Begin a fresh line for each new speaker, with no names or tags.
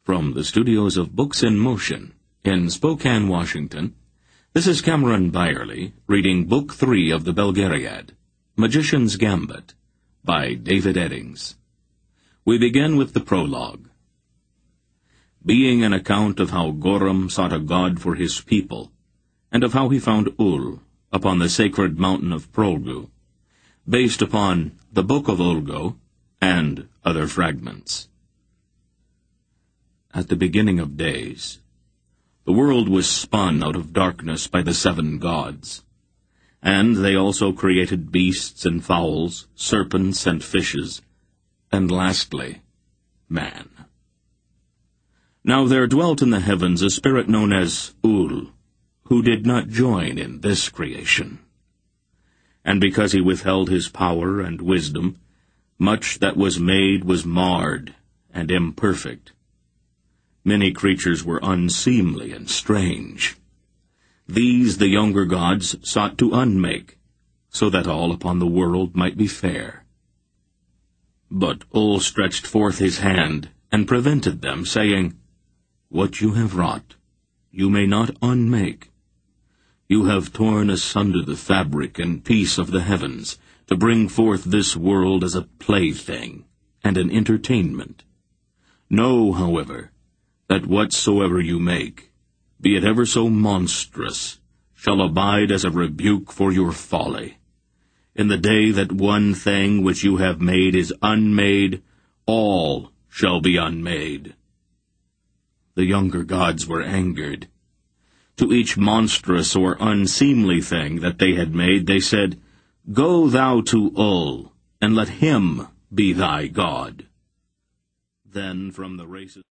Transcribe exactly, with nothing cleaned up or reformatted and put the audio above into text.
From the studios of Books in Motion in Spokane, Washington, this is Cameron Byerly reading Book Three of the Belgariad, Magician's Gambit, by David Eddings. We begin with the prologue. Being an account of how Goram sought a god for his people, and of how he found Ul upon the sacred mountain of Prolgu, based upon the Book of Ulgo and other fragments. At the beginning of days, the world was spun out of darkness by the seven gods, and they also created beasts and fowls, serpents and fishes, and lastly, man. Now there dwelt in the heavens a spirit known as Ul, who did not join in this creation. And because he withheld his power and wisdom, much that was made was marred and imperfect. Many creatures were unseemly and strange. These the younger gods sought to unmake, so that all upon the world might be fair. But Ul stretched forth his hand and prevented them, saying, "What you have wrought, you may not unmake. You have torn asunder the fabric and piece of the heavens, to bring forth this world as a plaything and an entertainment. Know, however, that whatsoever you make, be it ever so monstrous, shall abide as a rebuke for your folly. In the day that one thing which you have made is unmade, all shall be unmade." The younger gods were angered. To each monstrous or unseemly thing that they had made, they said, "Go thou to Ul, and let him be thy god." Then from the races